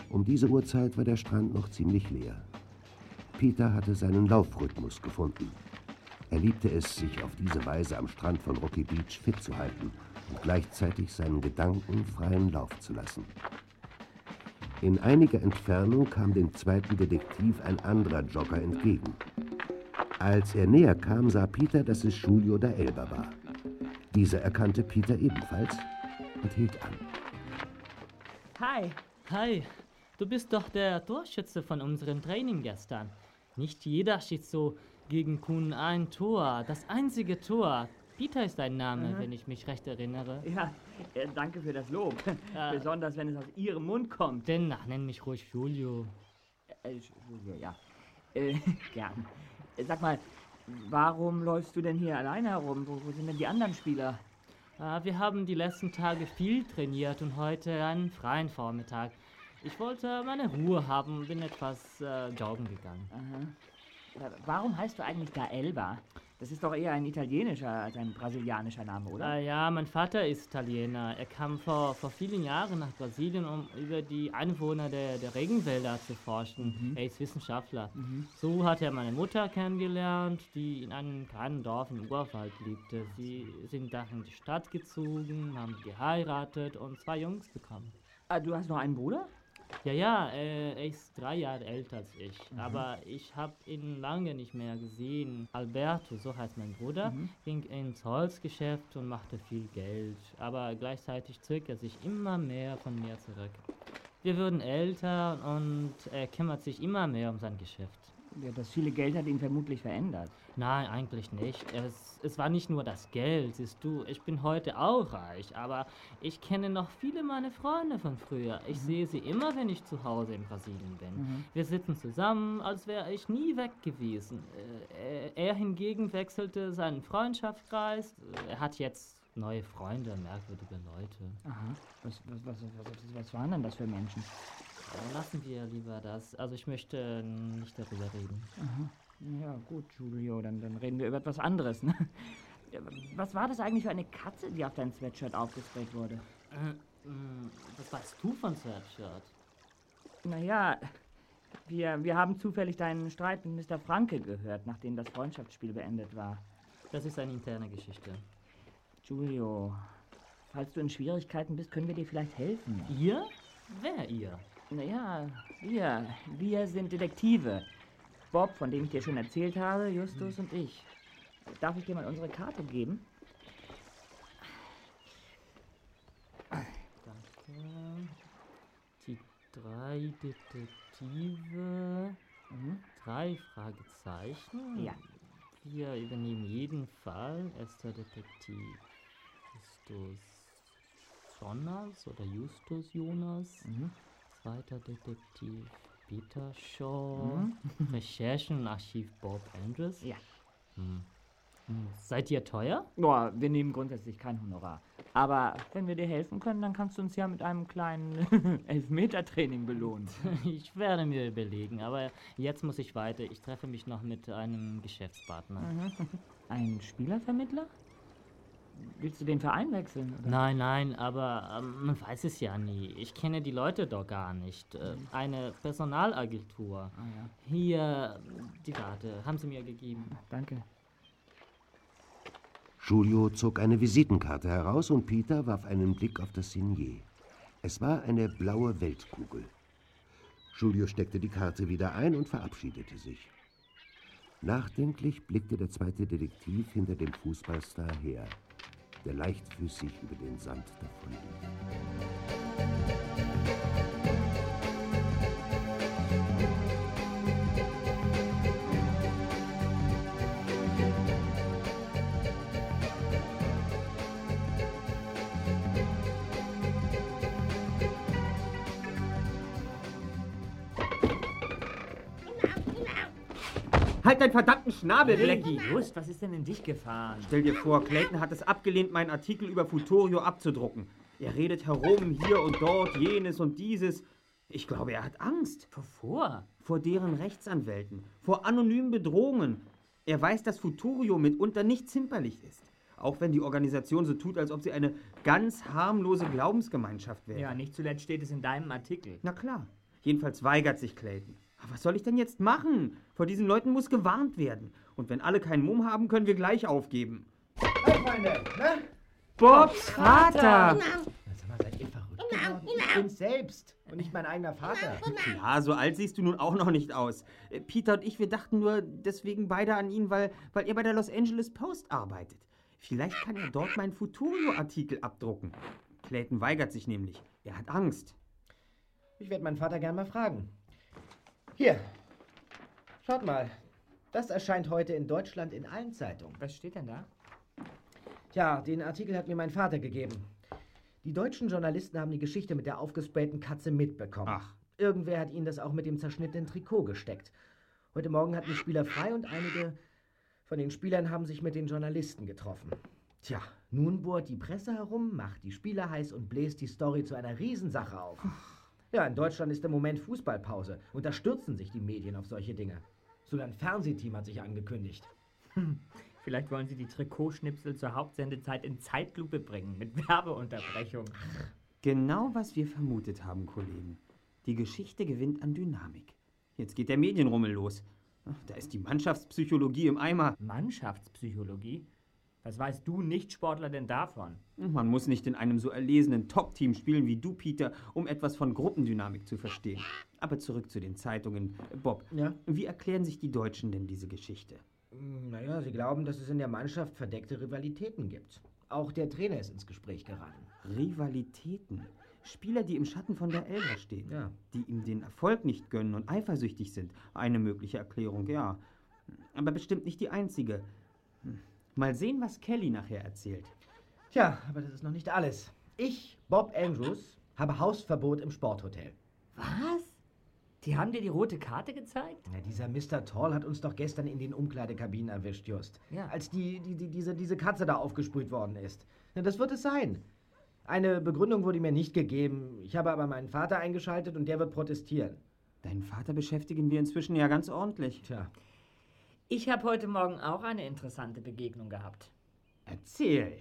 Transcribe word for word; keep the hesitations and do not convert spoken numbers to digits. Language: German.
Um diese Uhrzeit war der Strand noch ziemlich leer. Peter hatte seinen Laufrhythmus gefunden. Er liebte es, sich auf diese Weise am Strand von Rocky Beach fit zu halten und gleichzeitig seinen Gedanken freien Lauf zu lassen. In einiger Entfernung kam dem zweiten Detektiv ein anderer Jogger entgegen. Als er näher kam, sah Peter, dass es Julio da Elba war. Dieser erkannte Peter ebenfalls und hielt an. Hi. Hi, du bist doch der Torschütze von unserem Training gestern. Nicht jeder schießt so gegen Kuhn ein Tor, das einzige Tor. Peter ist dein Name, mhm. wenn ich mich recht erinnere. Ja, äh, danke für das Lob. Äh, Besonders, wenn es aus Ihrem Mund kommt. Denn, ach, nenn mich ruhig Julio. Äh, Julio, ja. Äh, gern. Äh, sag mal, warum läufst du denn hier alleine herum? Wo, wo sind denn die anderen Spieler? Äh, wir haben die letzten Tage viel trainiert und heute einen freien Vormittag. Ich wollte meine Ruhe haben, bin etwas äh, joggen gegangen. Aha. Warum heißt du eigentlich da Elba? Das ist doch eher ein italienischer als ein brasilianischer Name, oder? Äh, ja, mein Vater ist Italiener. Er kam vor, vor vielen Jahren nach Brasilien, um über die Einwohner der, der Regenwälder zu forschen. Mhm. Er ist Wissenschaftler. Mhm. So hat er meine Mutter kennengelernt, die in einem kleinen Dorf im Urwald lebte. Sie sind dann in die Stadt gezogen, haben geheiratet und zwei Jungs bekommen. Ah, du hast noch einen Bruder? Ja, ja, äh, er ist drei Jahre älter als ich, mhm. aber ich habe ihn lange nicht mehr gesehen. Alberto, so heißt mein Bruder, mhm. ging ins Holzgeschäft und machte viel Geld, aber gleichzeitig zog er sich immer mehr von mir zurück. Wir wurden älter und er kümmert sich immer mehr um sein Geschäft. Ja, das viele Geld hat ihn vermutlich verändert. Nein, eigentlich nicht. Es, es war nicht nur das Geld, siehst du. Ich bin heute auch reich, aber ich kenne noch viele meiner Freunde von früher. Ich mhm. sehe sie immer, wenn ich zu Hause in Brasilien bin. Mhm. Wir sitzen zusammen, als wäre ich nie weg gewesen. Äh, er hingegen wechselte seinen Freundschaftskreis. Er hat jetzt neue Freunde, merkwürdige Leute. Aha. Was, was, was, was, was waren denn das für Menschen? Lassen wir lieber das. Also ich möchte nicht darüber reden. Aha. Ja, gut, Julio, dann, dann reden wir über etwas anderes. Ne? Was war das eigentlich für eine Katze, die auf dein Sweatshirt aufgesprayt wurde? Äh, was weißt du von Sweatshirt? Naja, wir, wir haben zufällig deinen Streit mit Mister Franke gehört, nachdem das Freundschaftsspiel beendet war. Das ist eine interne Geschichte. Julio, falls du in Schwierigkeiten bist, können wir dir vielleicht helfen. Ihr? Wer ihr? Naja, wir. Wir sind Detektive. Bob, von dem ich dir schon erzählt habe, Justus hm. und ich. Darf ich dir mal unsere Karte geben? Danke. Die drei Detektive. Mhm. Drei Fragezeichen. Ja. Wir übernehmen jeden Fall. Erster Detektiv Justus Jonas oder Justus Jonas. Mhm. Zweiter Detektiv Peter Shaw. Mhm. Recherchen und Archiv Bob Andrews. Ja. Hm. Hm. Seid ihr teuer? Boah, wir nehmen grundsätzlich kein Honorar. Aber wenn wir dir helfen können, dann kannst du uns ja mit einem kleinen Elfmeter-Training belohnen. Ich werde mir überlegen, aber jetzt muss ich weiter. Ich treffe mich noch mit einem Geschäftspartner. Mhm. Ein Spielervermittler? Willst du den Verein wechseln? Oder? Nein, nein, aber ähm, man weiß es ja nie. Ich kenne die Leute doch gar nicht. Äh, eine Personalagentur. Ah, ja. Hier, die Karte, haben sie mir gegeben. Danke. Julio zog eine Visitenkarte heraus und Peter warf einen Blick auf das Signet. Es war eine blaue Weltkugel. Julio steckte die Karte wieder ein und verabschiedete sich. Nachdenklich blickte der zweite Detektiv hinter dem Fußballstar her, der leichtfüßig über den Sand davonlief. Halt deinen verdammten Schnabel, Blackie! Just, was ist denn in dich gefahren? Stell dir vor, Clayton hat es abgelehnt, meinen Artikel über Futurio abzudrucken. Er redet herum, hier und dort, jenes und dieses. Ich glaube, er hat Angst. Wovor? Vor deren Rechtsanwälten, vor anonymen Bedrohungen. Er weiß, dass Futurio mitunter nicht zimperlich ist. Auch wenn die Organisation so tut, als ob sie eine ganz harmlose Glaubensgemeinschaft wäre. Ja, nicht zuletzt steht es in deinem Artikel. Na klar. Jedenfalls weigert sich Clayton. Aber was soll ich denn jetzt machen? Vor diesen Leuten muss gewarnt werden. Und wenn alle keinen Mumm haben, können wir gleich aufgeben. Hey, Freunde, ne? Bobs Vater! Sag mal, seid ihr verrückt geworden? Ich bin's selbst und nicht mein eigener Vater. Klar, so alt siehst du nun auch noch nicht aus. Äh, Peter und ich, wir dachten nur deswegen beide an ihn, weil, weil er bei der Los Angeles Post arbeitet. Vielleicht kann er dort meinen Futurio-Artikel abdrucken. Clayton weigert sich nämlich. Er hat Angst. Ich werde meinen Vater gern mal fragen. Hier, schaut mal. Das erscheint heute in Deutschland in allen Zeitungen. Was steht denn da? Tja, den Artikel hat mir mein Vater gegeben. Die deutschen Journalisten haben die Geschichte mit der aufgesprayten Katze mitbekommen. Ach. Irgendwer hat ihnen das auch mit dem zerschnittenen Trikot gesteckt. Heute Morgen hatten die Spieler frei und einige von den Spielern haben sich mit den Journalisten getroffen. Tja, nun bohrt die Presse herum, macht die Spieler heiß und bläst die Story zu einer Riesensache auf. Ja, in Deutschland ist im Moment Fußballpause und da stürzen sich die Medien auf solche Dinge. Sogar ein Fernsehteam hat sich angekündigt. Hm. Vielleicht wollen sie die Trikotschnipsel zur Hauptsendezeit in Zeitlupe bringen, mit Werbeunterbrechung. Genau, was wir vermutet haben, Kollegen. Die Geschichte gewinnt an Dynamik. Jetzt geht der Medienrummel los. Da ist die Mannschaftspsychologie im Eimer. Mannschaftspsychologie? Was weißt du Nicht-Sportler denn davon? Man muss nicht in einem so erlesenen Top-Team spielen wie du, Peter, um etwas von Gruppendynamik zu verstehen. Aber zurück zu den Zeitungen. Bob, Ja? wie erklären sich die Deutschen denn diese Geschichte? Naja, sie glauben, dass es in der Mannschaft verdeckte Rivalitäten gibt. Auch der Trainer ist ins Gespräch geraten. Rivalitäten? Spieler, die im Schatten von der Elber stehen, Ja. die ihm den Erfolg nicht gönnen und eifersüchtig sind. Eine mögliche Erklärung, ja. Aber bestimmt nicht die einzige. Mal sehen, was Kelly nachher erzählt. Tja, aber das ist noch nicht alles. Ich, Bob Andrews, habe Hausverbot im Sporthotel. Was? Die haben dir die rote Karte gezeigt? Na, dieser Mister Tall hat uns doch gestern in den Umkleidekabinen erwischt, Just. Ja. Als die, die, die, diese, diese Katze da aufgesprüht worden ist. Na, das wird es sein. Eine Begründung wurde mir nicht gegeben. Ich habe aber meinen Vater eingeschaltet und der wird protestieren. Deinen Vater beschäftigen wir inzwischen ja ganz ordentlich. Tja. Ich habe heute Morgen auch eine interessante Begegnung gehabt. Erzähl.